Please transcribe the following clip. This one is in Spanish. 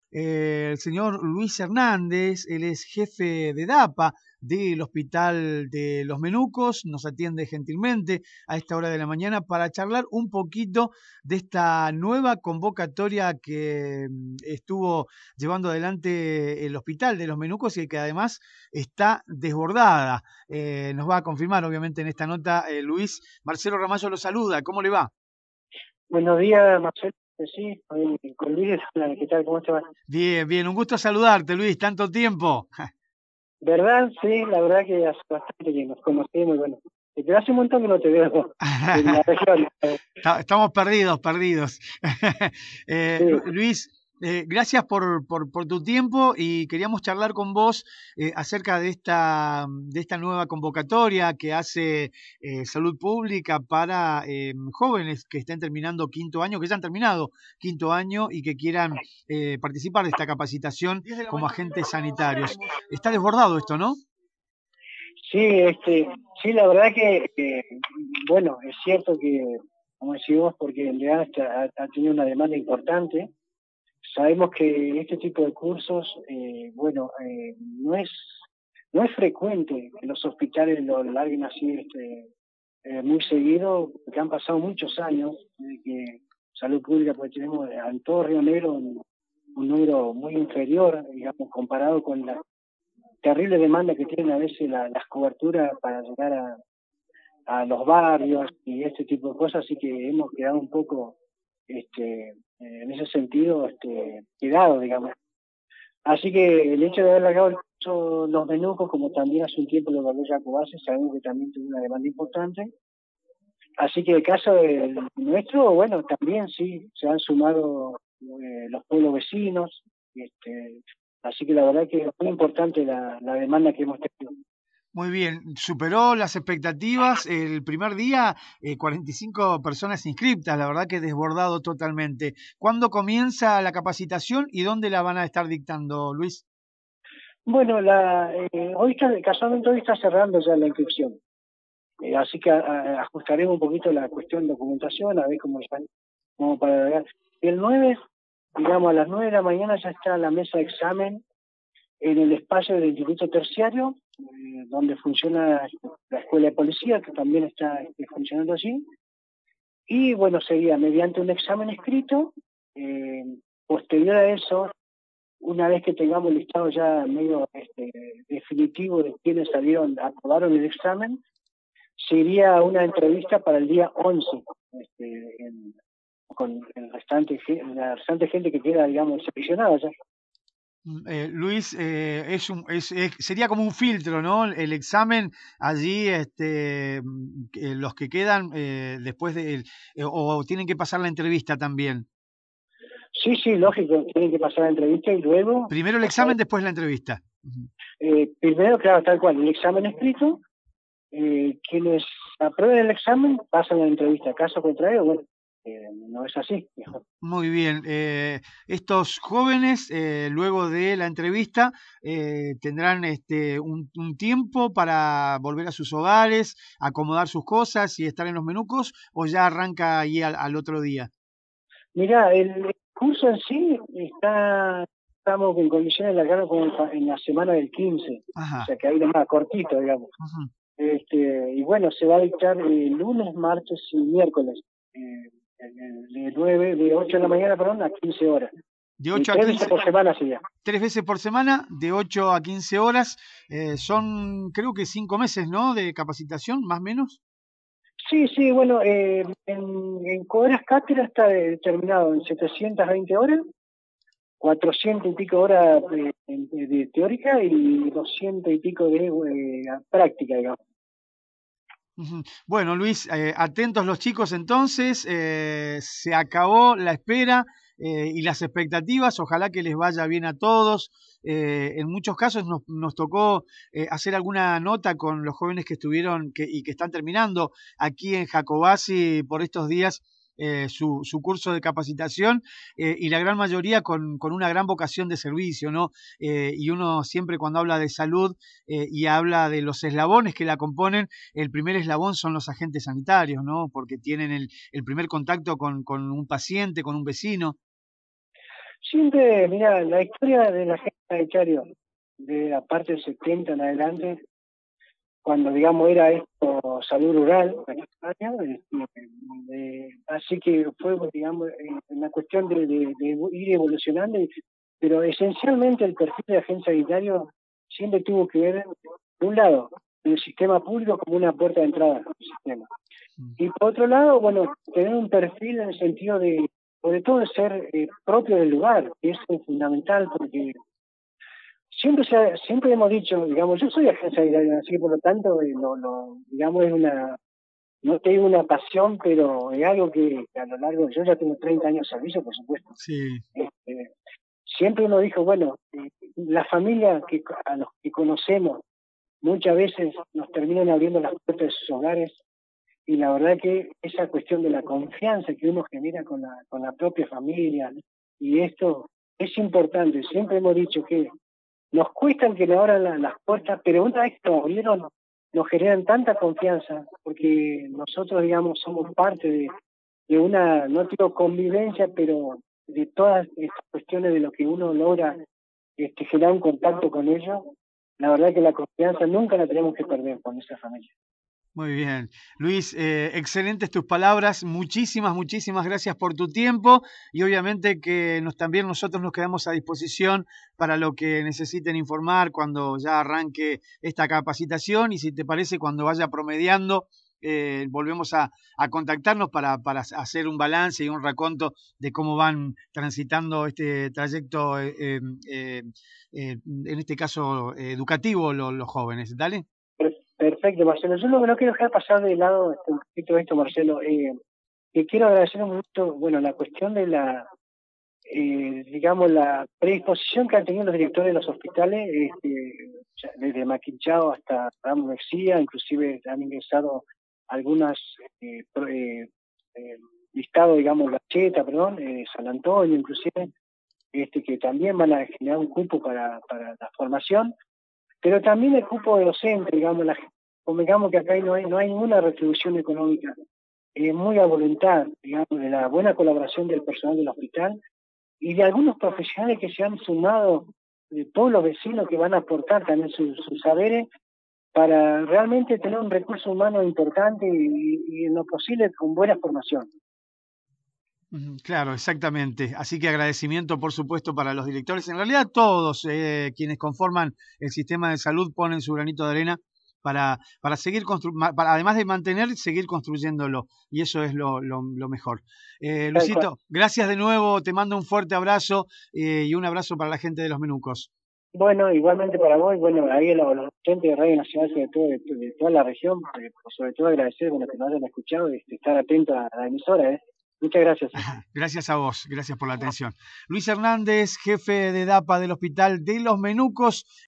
el señor Luis Hernández. Él es jefe de DAPA del Hospital de los Menucos. Nos atiende gentilmente a esta hora de la mañana para charlar un poquito de esta nueva convocatoria que estuvo llevando adelante el Hospital de los Menucos y que además está desbordada. Nos va a confirmar, obviamente, en esta nota, Luis. Marcelo Ramallo lo saluda. ¿Cómo le va? Buenos días, Marcelo. Sí, con Luis, ¿qué tal? ¿Cómo te va? Bien, bien. Un gusto saludarte, Luis. Tanto tiempo. ¿Verdad? Sí, la verdad que hace bastante que nos conocemos y bueno, pero hace un montón que no te veo en la región. Estamos perdidos, perdidos. Sí, Luis, gracias por tu tiempo y queríamos charlar con vos acerca de esta nueva convocatoria que hace Salud Pública para jóvenes que estén terminando quinto año, que ya han terminado quinto año y que quieran participar de esta capacitación como agentes sanitarios. Está desbordado esto, ¿no? sí, sí, la verdad que bueno, es cierto que, como decimos, porque en realidad ha tenido una demanda importante. Sabemos que este tipo de cursos, bueno, no es frecuente que los hospitales lo larguen así, muy seguido, porque han pasado muchos años desde que Salud Pública, pues tenemos en todo Río Negro un número muy inferior, digamos, comparado con la terrible demanda que tienen a veces las coberturas para llegar a los barrios y este tipo de cosas, así que hemos quedado un poco, en ese sentido, quedados, digamos. Así que el hecho de haber largado el curso Los Menucos, como también hace un tiempo lo largó Jacobase, sabemos que también tuvo una demanda importante. Así que el caso nuestro, bueno, también sí, se han sumado los pueblos vecinos, así que la verdad que es muy importante la demanda que hemos tenido. Muy bien, superó las expectativas. El primer día, 45 personas inscriptas, la verdad que desbordado totalmente. ¿Cuándo comienza la capacitación y dónde la van a estar dictando, Luis? Bueno, casualmente hoy está cerrando ya la inscripción, así que ajustaremos un poquito la cuestión de documentación, a ver cómo está, como para agregar. El 9, digamos, a las 9 de la mañana ya está la mesa de examen en el espacio del Instituto Terciario, donde funciona la Escuela de Policía, que también está funcionando allí. Y bueno, sería mediante un examen escrito. eh, Posterior a eso, una vez que tengamos el listado ya medio definitivo de quienes aprobaron el examen, sería una entrevista para el día 11, con la restante gente que queda, digamos, seleccionada ya. Luis, sería como un filtro, ¿no? El examen allí, los que quedan después o tienen que pasar la entrevista también. Sí, sí, lógico, tienen que pasar la entrevista y luego Primero el pasar, examen, después la entrevista. primero, claro, tal cual, el examen escrito. Quienes aprueben el examen pasan a la entrevista. Caso contrario, bueno, no es así. Muy bien. Estos jóvenes, luego de la entrevista, tendrán un tiempo para volver a sus hogares, acomodar sus cosas y estar en los menucos, o ya arranca ahí al otro día. Mira, el curso en sí estamos en condiciones de largarlo como en la semana del 15, o Ajá. sea que ahí nomás, cortito, digamos. Ujú. Y bueno, se va a dictar lunes, martes y miércoles, de 8 de la mañana, perdón, a 15 horas. De Y 8 a 3 veces 15, por semana sería. 3 veces por semana, de 8 a 15 horas. Son, creo que 5 meses, ¿no? De capacitación, más o menos. Sí, sí, bueno, en Coderas Cátedra está determinado en 720 horas, 400 y pico horas de teórica y 200 y pico de práctica, digamos. Ujú. Bueno, Luis, atentos los chicos entonces, se acabó la espera y las expectativas, ojalá que les vaya bien a todos. En muchos casos nos tocó hacer alguna nota con los jóvenes que estuvieron y que están terminando aquí en Jacobasi por estos días. Su curso de capacitación y la gran mayoría con una gran vocación de servicio, ¿no? Y uno siempre cuando habla de salud y habla de los eslabones que la componen, el primer eslabón son los agentes sanitarios, ¿no? Porque tienen el primer contacto con un paciente, con un vecino. Siempre, mira, la historia de la agencia sanitaria de la parte del 70 en adelante, cuando digamos era esto salud rural aquí en España, así que fue digamos en la cuestión de ir evolucionando, pero esencialmente el perfil de agente sanitario siempre tuvo que ver, por un lado, en el sistema público como una puerta de entrada al sistema. Y por otro lado, bueno, tener un perfil en el sentido de, sobre todo, de ser propio del lugar, que es fundamental porque siempre hemos dicho, digamos, yo soy agente sanitario, así que por lo tanto, digamos, es una, no te digo una pasión, pero es algo que a lo largo, yo ya tengo 30 años de servicio, por supuesto. Sí. Siempre uno dijo, bueno, la familia a los que conocemos muchas veces nos terminan abriendo las puertas de sus hogares, y la verdad que esa cuestión de la confianza que uno genera con la propia familia, y esto es importante. Siempre hemos dicho que nos cuestan que nos abran las puertas, pero una vez que nos abrieron, nos generan tanta confianza, porque nosotros, digamos, somos parte de una, no digo convivencia, pero de todas estas cuestiones de lo que uno logra generar un contacto con ellos. La verdad que la confianza nunca la tenemos que perder con esa familia. Muy bien. Luis, excelentes tus palabras. Muchísimas, muchísimas gracias por tu tiempo y obviamente que también nosotros nos quedamos a disposición para lo que necesiten informar cuando ya arranque esta capacitación y si te parece cuando vaya promediando. Volvemos a contactarnos para hacer un balance y un raconto de cómo van transitando este trayecto, en este caso educativo, los jóvenes. ¿Dale? Perfecto, Marcelo. Yo lo que no quiero dejar pasar de lado un poquito esto, Marcelo, que quiero agradecer un poquito, bueno, la cuestión de digamos, la predisposición que han tenido los directores de los hospitales, desde Maquinchao hasta Ramos Mexía, inclusive han ingresado algunas listados, digamos, La Cheta, perdón, San Antonio, inclusive, que también van a generar un cupo para la formación, pero también el cupo de docente, digamos, convengamos que acá no hay ninguna retribución económica, muy a voluntad, digamos, de la buena colaboración del personal del hospital y de algunos profesionales que se han sumado, de todos los vecinos que van a aportar también sus saberes para realmente tener un recurso humano importante y en lo posible con buena formación. Claro, exactamente. Así que agradecimiento, por supuesto, para los directores. En realidad, todos quienes conforman el sistema de salud ponen su granito de arena para seguir además de mantener, seguir construyéndolo. Y eso es lo mejor. Luisito, gracias de nuevo. Te mando un fuerte abrazo y un abrazo para la gente de Los Menucos. Bueno, igualmente para vos, y bueno, ahí los oyentes de Radio Nacional, sobre todo de toda la región, sobre todo agradecer, bueno, que nos hayan escuchado y estar atentos a la emisora, Muchas gracias. Gracias a vos, gracias por la atención. Luis Hernández, jefe de DAPA del Hospital de Los Menucos.